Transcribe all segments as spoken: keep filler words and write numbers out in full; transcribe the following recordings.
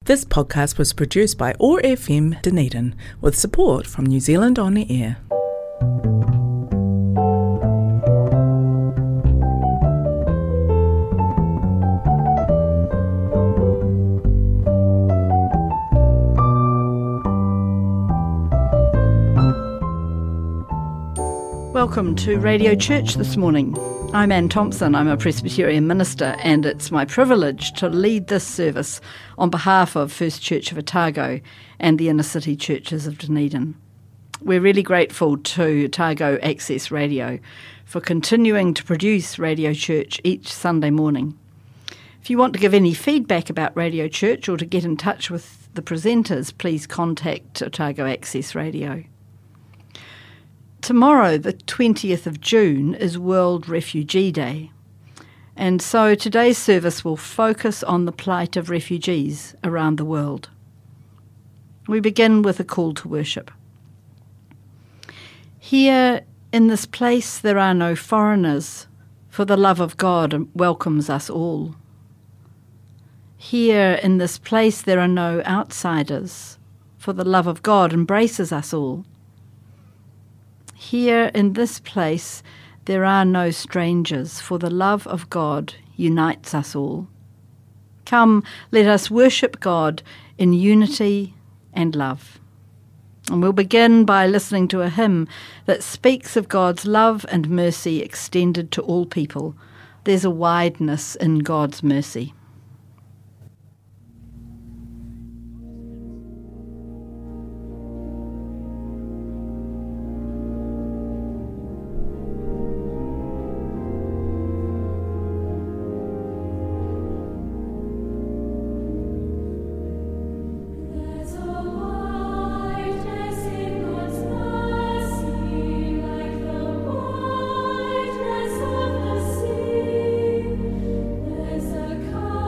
This podcast was produced by O A R F M Dunedin with support from New Zealand On the Air. Welcome to Radio Church this morning. I'm Anne Thompson, I'm a Presbyterian minister, and it's my privilege to lead this service on behalf of First Church of Otago and the inner city churches of Dunedin. We're really grateful to Otago Access Radio for continuing to produce Radio Church each Sunday morning. If you want to give any feedback about Radio Church or to get in touch with the presenters, please contact Otago Access Radio. Tomorrow, the twentieth of June, is World Refugee Day, and so today's service will focus on the plight of refugees around the world. We begin with a call to worship. Here in this place there are no foreigners, for the love of God welcomes us all. Here in this place there are no outsiders, for the love of God embraces us all. Here in this place there are no strangers, for the love of God unites us all. Come, let us worship God in unity and love. And we'll begin by listening to a hymn that speaks of God's love and mercy extended to all people. There's a wideness in God's mercy. Come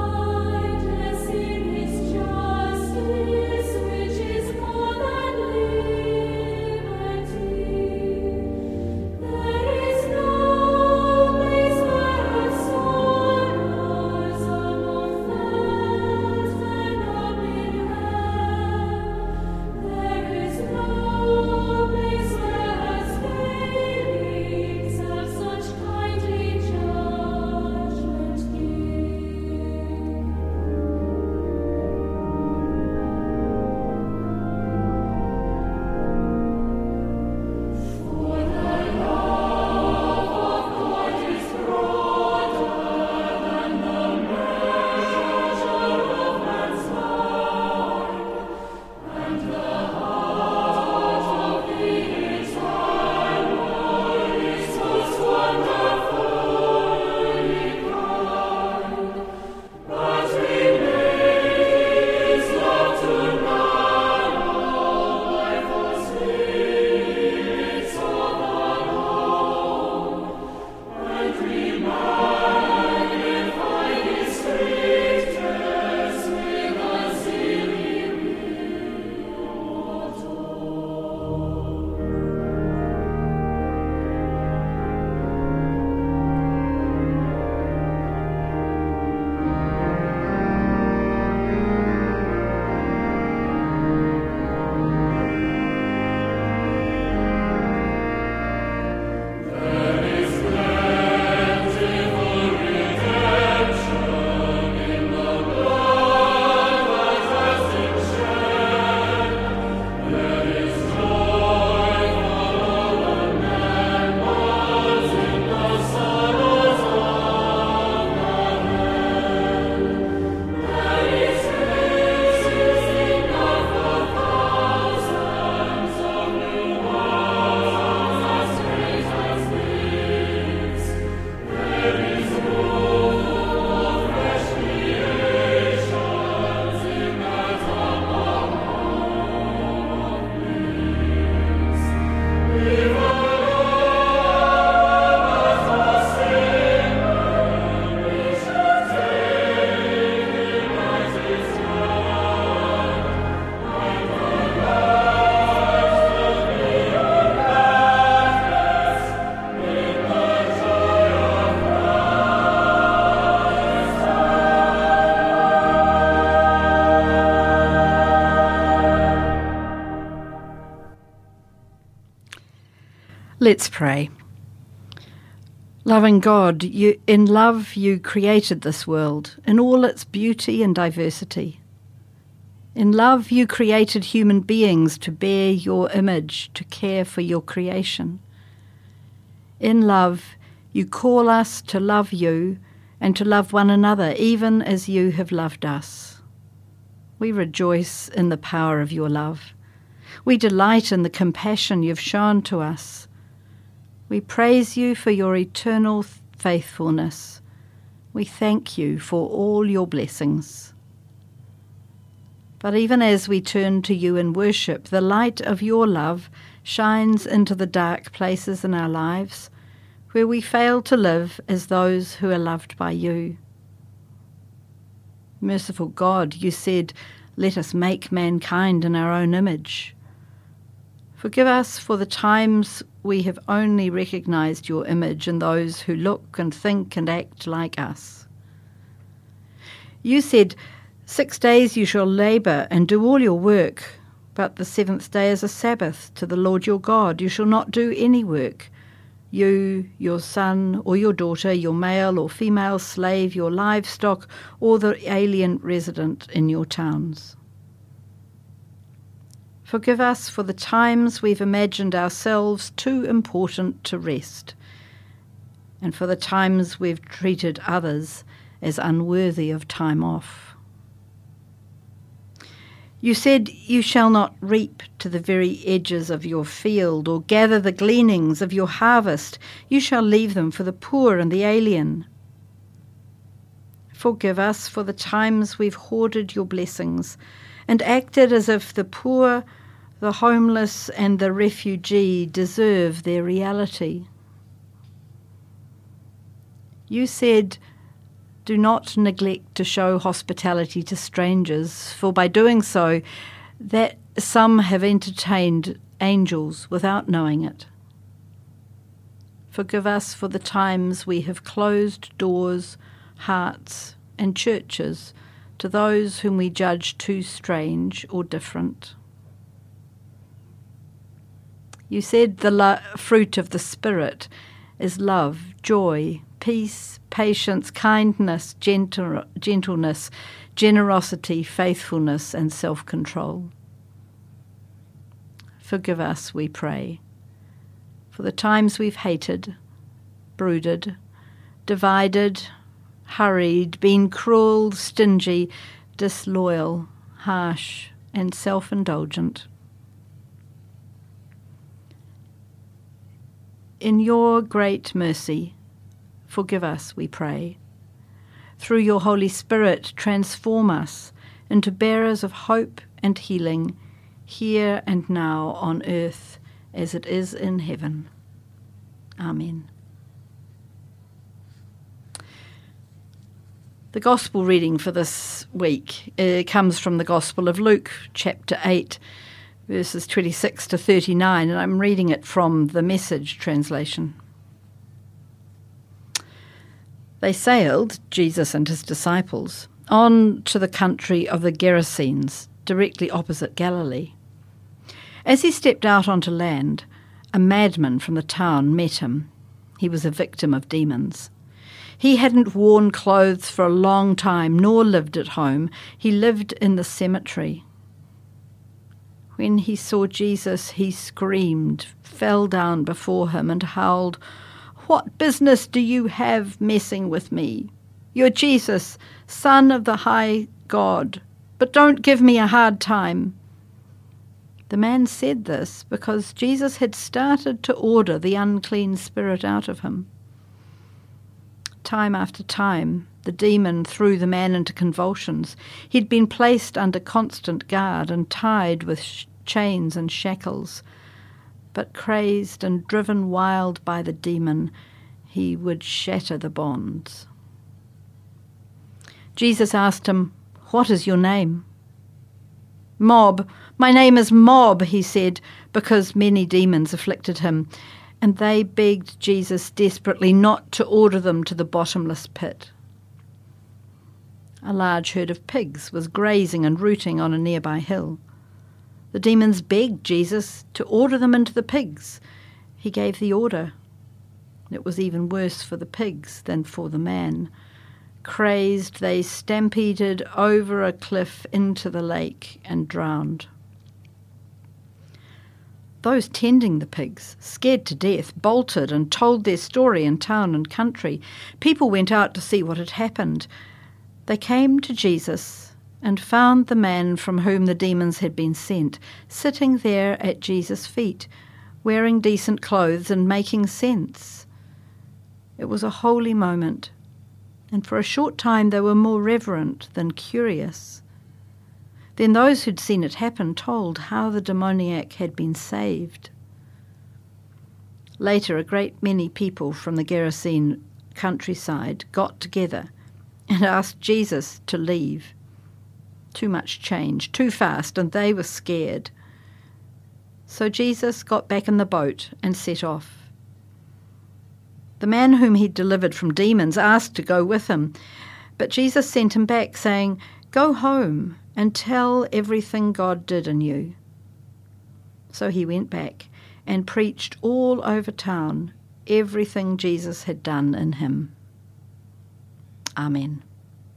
Let's pray. Loving God, you, in love you created this world in all its beauty and diversity. In love you created human beings to bear your image, to care for your creation. In love you call us to love you and to love one another, even as you have loved us. We rejoice in the power of your love. We delight in the compassion you've shown to us. We praise you for your eternal faithfulness. We thank you for all your blessings. But even as we turn to you in worship, the light of your love shines into the dark places in our lives where we fail to live as those who are loved by you. Merciful God, you said, "Let us make mankind in our own image." Forgive us for the times we have only recognized your image in those who look and think and act like us. You said, "Six days you shall labour and do all your work, but the seventh day is a Sabbath to the Lord your God. You shall not do any work. You, your son or your daughter, your male or female slave, your livestock, or the alien resident in your towns." Forgive us for the times we've imagined ourselves too important to rest, and for the times we've treated others as unworthy of time off. You said, "You shall not reap to the very edges of your field, or gather the gleanings of your harvest. You shall leave them for the poor and the alien." Forgive us for the times we've hoarded your blessings and acted as if the poor, the homeless and the refugee deserve their reality. You said, "Do not neglect to show hospitality to strangers, for by doing so, that some have entertained angels without knowing it." Forgive us for the times we have closed doors, hearts and churches to those whom we judge too strange or different. You said the lo- fruit of the Spirit is love, joy, peace, patience, kindness, gentle- gentleness, generosity, faithfulness, and self-control. Forgive us, we pray, for the times we've hated, brooded, divided, hurried, been cruel, stingy, disloyal, harsh, and self-indulgent. In your great mercy, forgive us, we pray. Through your Holy Spirit, transform us into bearers of hope and healing, here and now on earth as it is in heaven. Amen. The Gospel reading for this week uh, comes from the Gospel of Luke, chapter eight, verses twenty-six to thirty-nine, and I'm reading it from the Message translation. They sailed, Jesus and his disciples, on to the country of the Gerasenes, directly opposite Galilee. As he stepped out onto land, a madman from the town met him. He was a victim of demons. He hadn't worn clothes for a long time, nor lived at home. He lived in the cemetery. When he saw Jesus, he screamed, fell down before him and howled, "What business do you have messing with me? You're Jesus, Son of the High God, but don't give me a hard time." The man said this because Jesus had started to order the unclean spirit out of him. Time after time, the demon threw the man into convulsions. He'd been placed under constant guard and tied with sh- chains and shackles. But crazed and driven wild by the demon, he would shatter the bonds. Jesus asked him, "What is your name?" "Mob. My name is Mob," he said, because many demons afflicted him, and they begged Jesus desperately not to order them to the bottomless pit. A large herd of pigs was grazing and rooting on a nearby hill. The demons begged Jesus to order them into the pigs. He gave the order. It was even worse for the pigs than for the man. Crazed, they stampeded over a cliff into the lake and drowned. Those tending the pigs, scared to death, bolted and told their story in town and country. People went out to see what had happened. They came to Jesus and found the man from whom the demons had been sent, sitting there at Jesus' feet, wearing decent clothes and making sense. It was a holy moment, and for a short time they were more reverent than curious. Then those who'd seen it happen told how the demoniac had been saved. Later, a great many people from the Gerasene countryside got together and asked Jesus to leave. Too much change, too fast, and they were scared. So Jesus got back in the boat and set off. The man whom he'd delivered from demons asked to go with him, but Jesus sent him back, saying, "Go home and tell everything God did in you." So he went back and preached all over town everything Jesus had done in him. Amen.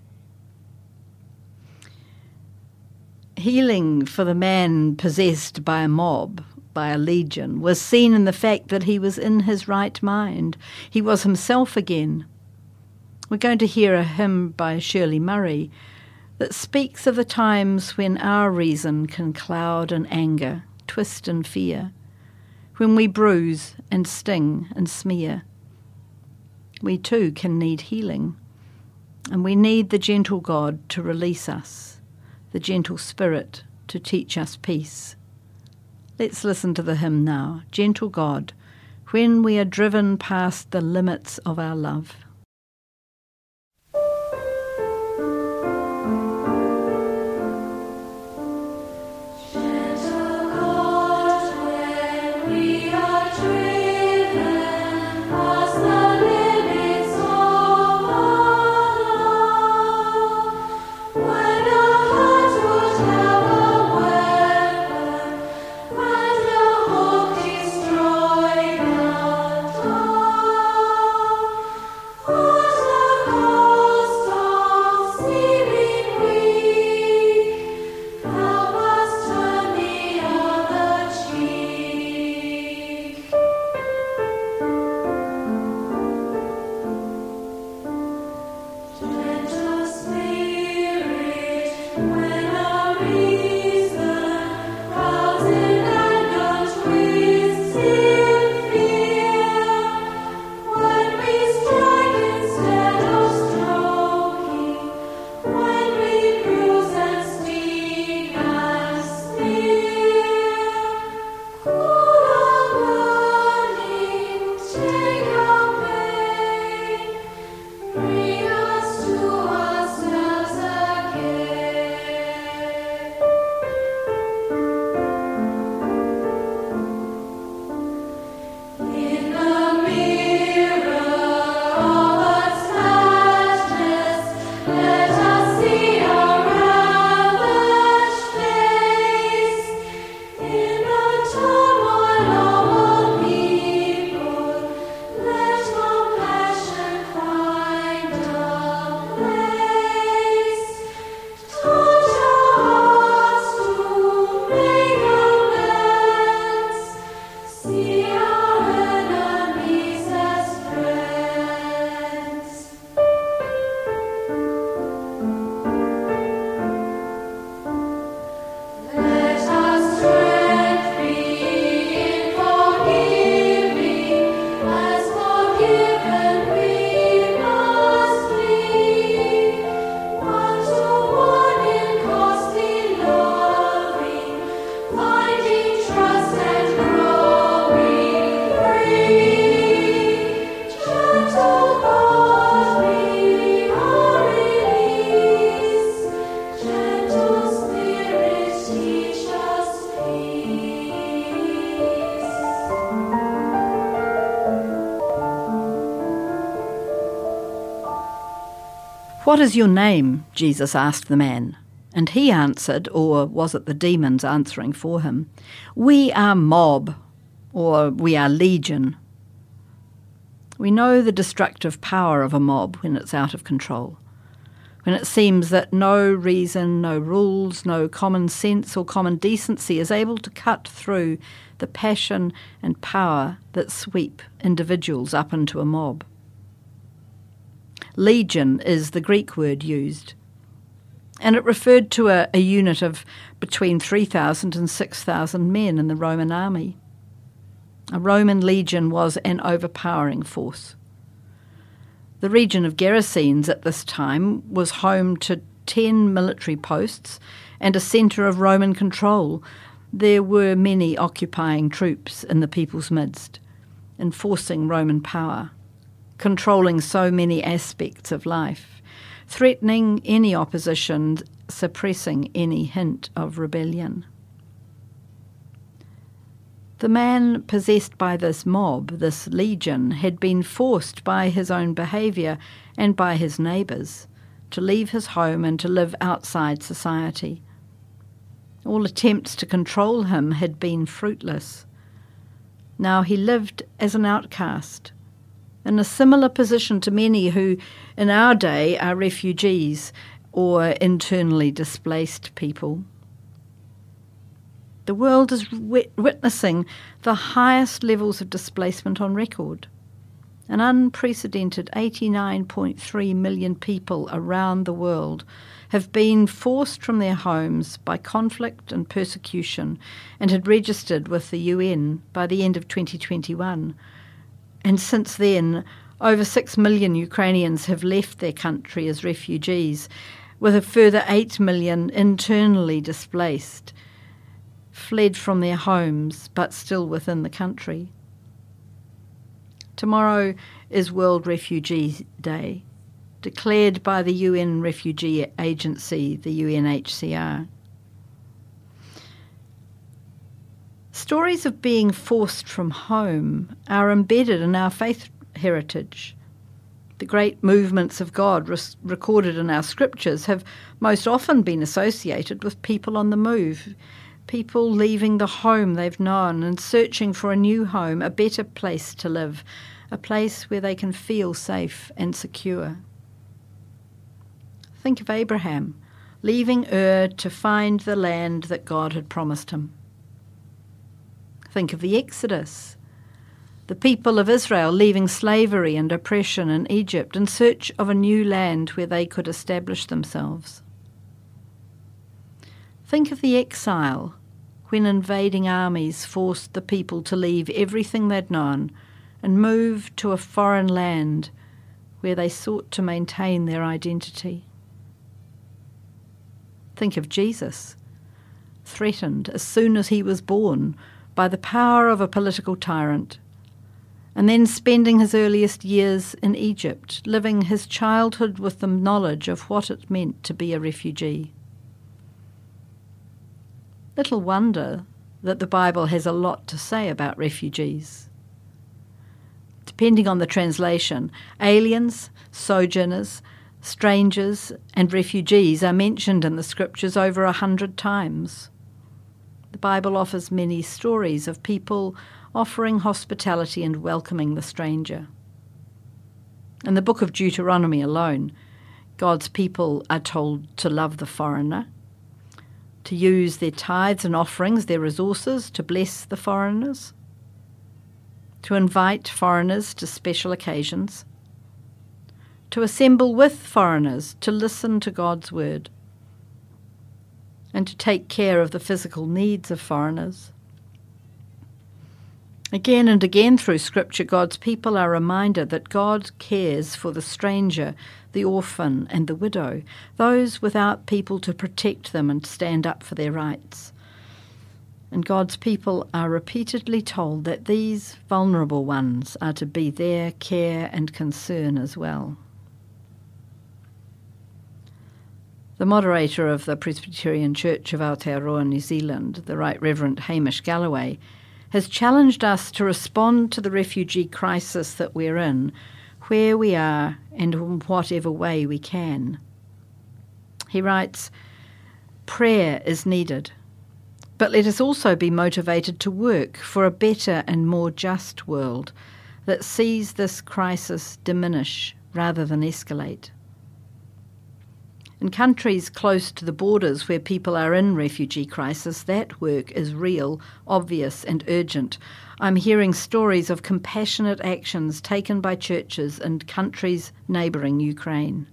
Healing for the man possessed by a mob, by a legion, was seen in the fact that he was in his right mind. He was himself again. We're going to hear a hymn by Shirley Murray that speaks of the times when our reason can cloud in anger, twist in fear, when we bruise and sting and smear. We too can need healing, and we need the gentle God to release us, the gentle Spirit to teach us peace. Let's listen to the hymn now, Gentle God, when we are driven past the limits of our love. "What is your name?" Jesus asked the man. And he answered, or was it the demons answering for him, "We are Mob, or we are legion. We know the destructive power of a mob when it's out of control, when it seems that no reason, no rules, no common sense or common decency is able to cut through the passion and power that sweep individuals up into a mob. Legion is the Greek word used, and it referred to a, a unit of between three thousand and six thousand men in the Roman army. A Roman legion was an overpowering force. The region of Gerasenes at this time was home to ten military posts and a centre of Roman control. There were many occupying troops in the people's midst, enforcing Roman power, controlling so many aspects of life, threatening any opposition, suppressing any hint of rebellion. The man possessed by this mob, this legion, had been forced by his own behaviour and by his neighbours to leave his home and to live outside society. All attempts to control him had been fruitless. Now he lived as an outcast, in a similar position to many who in our day are refugees or internally displaced people. The world is wit- witnessing the highest levels of displacement on record. An unprecedented eighty-nine point three million people around the world have been forced from their homes by conflict and persecution and had registered with the U N by the end of twenty twenty-one. And since then, over six million Ukrainians have left their country as refugees, with a further eight million internally displaced, fled from their homes but still within the country. Tomorrow is World Refugee Day, declared by the U N Refugee Agency, the U N H C R. Stories of being forced from home are embedded in our faith heritage. The great movements of God res- recorded in our scriptures have most often been associated with people on the move, people leaving the home they've known and searching for a new home, a better place to live, a place where they can feel safe and secure. Think of Abraham, leaving Ur to find the land that God had promised him. Think of the Exodus, the people of Israel leaving slavery and oppression in Egypt in search of a new land where they could establish themselves. Think of the exile, when invading armies forced the people to leave everything they'd known and move to a foreign land where they sought to maintain their identity. Think of Jesus, threatened as soon as he was born by the power of a political tyrant, and then spending his earliest years in Egypt, living his childhood with the knowledge of what it meant to be a refugee. Little wonder that the Bible has a lot to say about refugees. Depending on the translation, aliens, sojourners, strangers, and refugees are mentioned in the scriptures over a hundred times. The Bible offers many stories of people offering hospitality and welcoming the stranger. In the book of Deuteronomy alone, God's people are told to love the foreigner, to use their tithes and offerings, their resources, to bless the foreigners, to invite foreigners to special occasions, to assemble with foreigners, to listen to God's word, and to take care of the physical needs of foreigners. Again and again through Scripture, God's people are reminded that God cares for the stranger, the orphan and the widow, those without people to protect them and stand up for their rights. And God's people are repeatedly told that these vulnerable ones are to be their care and concern as well. The moderator of the Presbyterian Church of Aotearoa, New Zealand, the Right Reverend Hamish Galloway, has challenged us to respond to the refugee crisis that we're in, where we are and in whatever way we can. He writes, "Prayer is needed. But let us also be motivated to work for a better and more just world that sees this crisis diminish rather than escalate. In countries close to the borders where people are in refugee crisis, that work is real, obvious and urgent. I'm hearing stories of compassionate actions taken by churches in countries neighbouring Ukraine.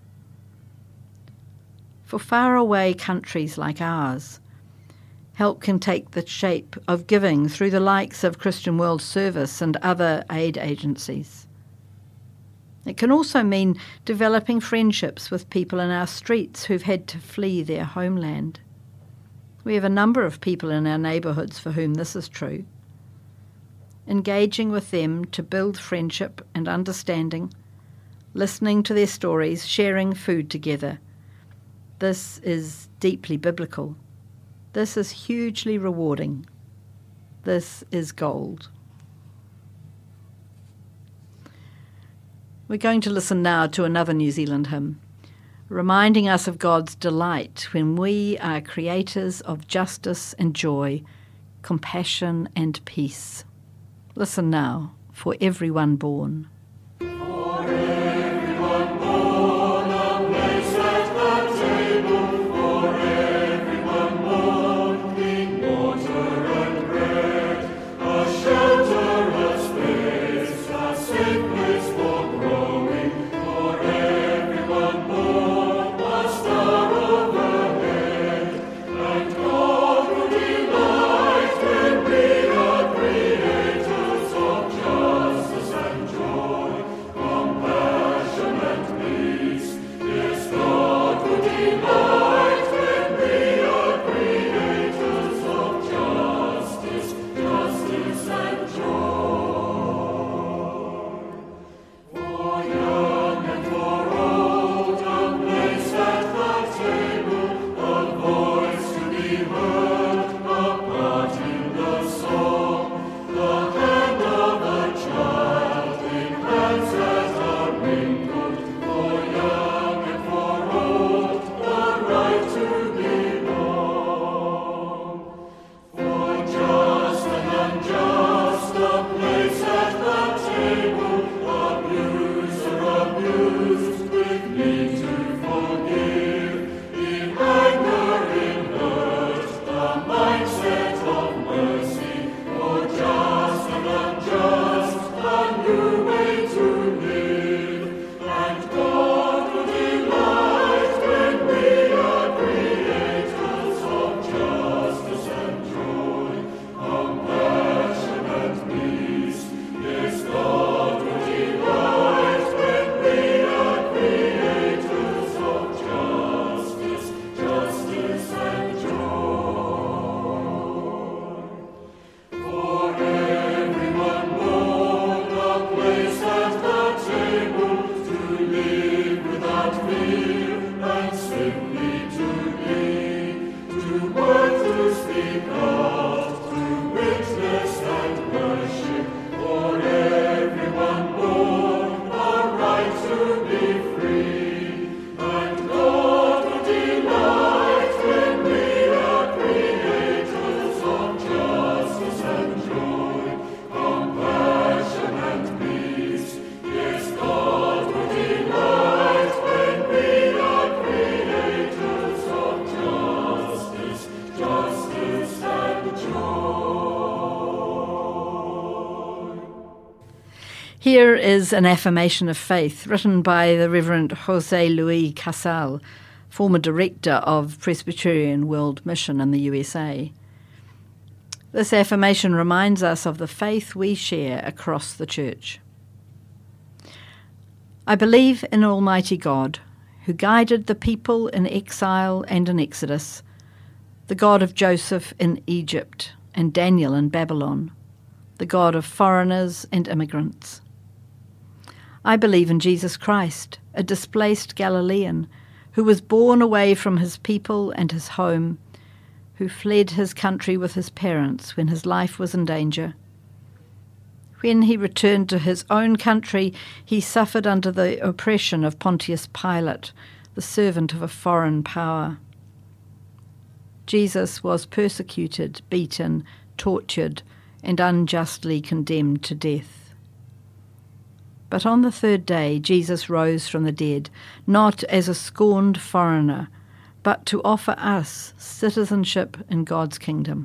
For faraway countries like ours, help can take the shape of giving through the likes of Christian World Service and other aid agencies. It can also mean developing friendships with people in our streets who've had to flee their homeland. We have a number of people in our neighbourhoods for whom this is true. Engaging with them to build friendship and understanding, listening to their stories, sharing food together. This is deeply biblical. This is hugely rewarding. This is gold. We're going to listen now to another New Zealand hymn, reminding us of God's delight when we are creators of justice and joy, compassion and peace. Listen now, For Everyone Born. Here is an affirmation of faith written by the Reverend José Luis Casal, former director of Presbyterian World Mission in the U S A. This affirmation reminds us of the faith we share across the church. I believe in Almighty God, who guided the people in exile and in Exodus, the God of Joseph in Egypt and Daniel in Babylon, the God of foreigners and immigrants. I believe in Jesus Christ, a displaced Galilean, who was born away from his people and his home, who fled his country with his parents when his life was in danger. When he returned to his own country, he suffered under the oppression of Pontius Pilate, the servant of a foreign power. Jesus was persecuted, beaten, tortured, and unjustly condemned to death. But on the third day, Jesus rose from the dead, not as a scorned foreigner, but to offer us citizenship in God's kingdom.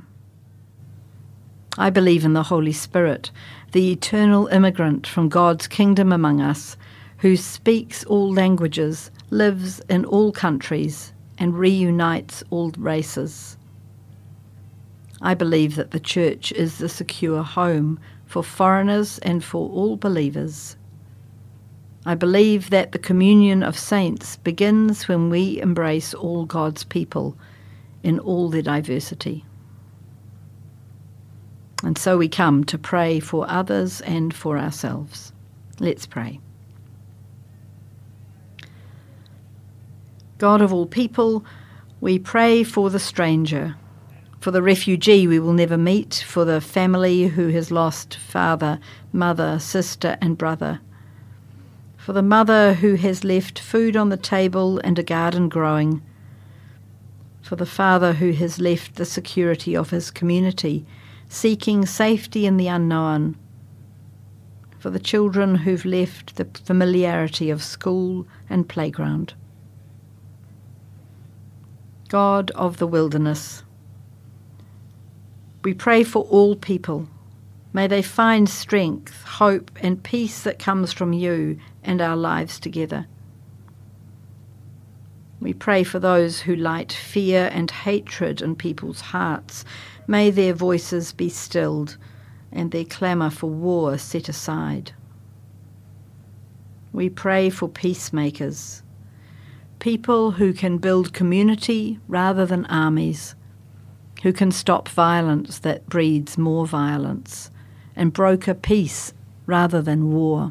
I believe in the Holy Spirit, the eternal immigrant from God's kingdom among us, who speaks all languages, lives in all countries, and reunites all races. I believe that the Church is the secure home for foreigners and for all believers. I believe that the communion of saints begins when we embrace all God's people in all their diversity. And so we come to pray for others and for ourselves. Let's pray. God of all people, we pray for the stranger, for the refugee we will never meet, for the family who has lost father, mother, sister and brother, for the mother who has left food on the table and a garden growing, for the father who has left the security of his community, seeking safety in the unknown, for the children who've left the familiarity of school and playground. God of the wilderness, we pray for all people. May they find strength, hope, and peace that comes from you and our lives together. We pray for those who light fear and hatred in people's hearts. May their voices be stilled and their clamour for war set aside. We pray for peacemakers, people who can build community rather than armies, who can stop violence that breeds more violence and broker peace rather than war.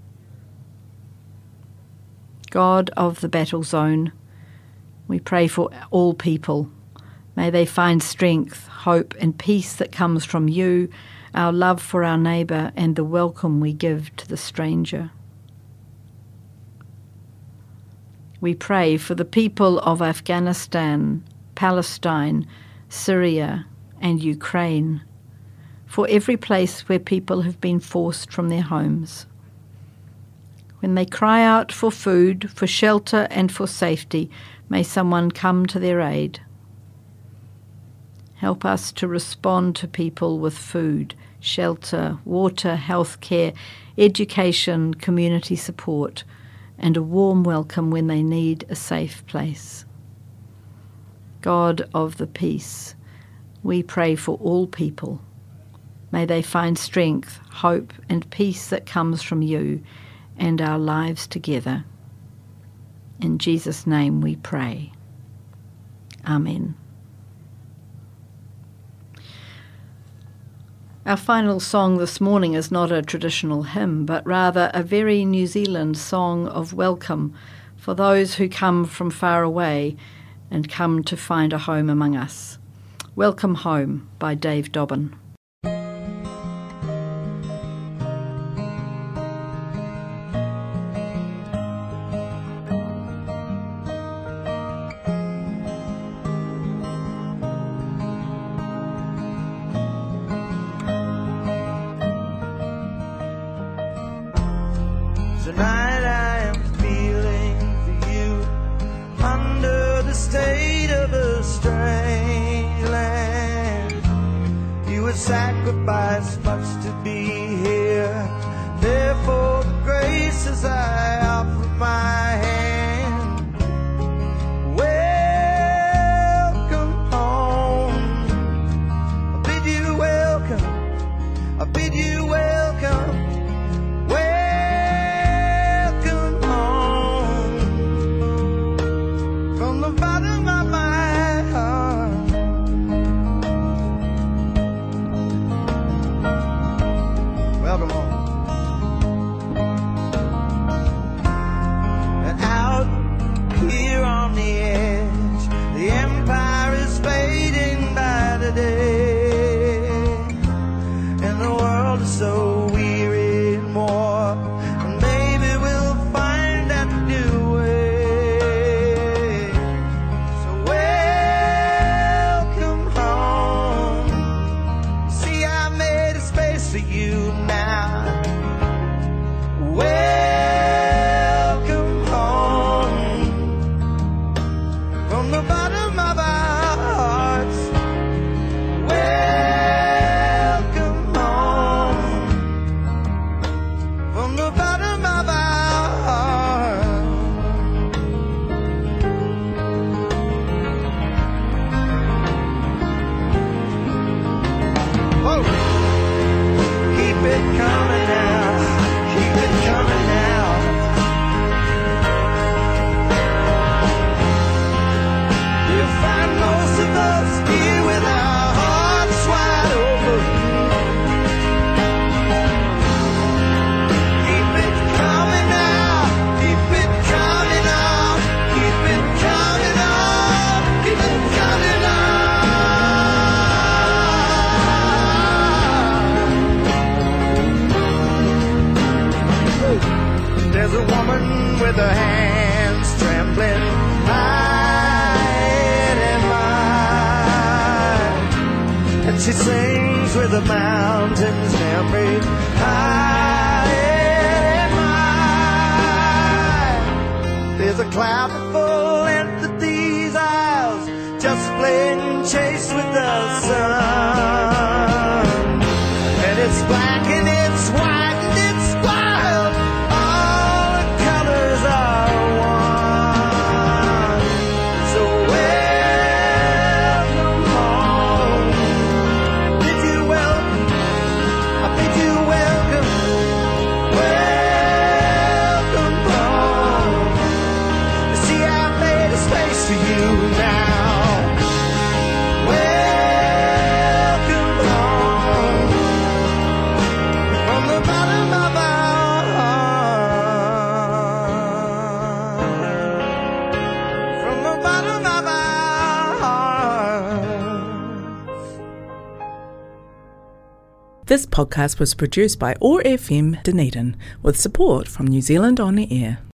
God of the battle zone, we pray for all people. May they find strength, hope and peace that comes from you, our love for our neighbour and the welcome we give to the stranger. We pray for the people of Afghanistan, Palestine, Syria and Ukraine, for every place where people have been forced from their homes. When they cry out for food, for shelter and for safety, may someone come to their aid. Help us to respond to people with food, shelter, water, health care, education, community support, and a warm welcome when they need a safe place. God of the peace, we pray for all people. May they find strength, hope, and peace that comes from you and our lives together. In Jesus' name we pray. Amen. Our final song this morning is not a traditional hymn, but rather a very New Zealand song of welcome for those who come from far away and come to find a home among us. Welcome Home by Dave Dobbin. Tonight I am feeling for you under the state of a strange land. You would sacrifice much to be here. Therefore the graces I offer my hand. Welcome home. I bid you welcome. I bid you welcome. Welcome home. and she sings with the mountains memory high and high. There's a cloud that full into these eyes, just playing chase with the sun. And it's black and it's white and it's wild, all the colors are one. So welcome home. Bid you welcome, I bid you welcome. Welcome home. You see, I've made a space for you now. This podcast was produced by O A R F M Dunedin with support from New Zealand On the Air.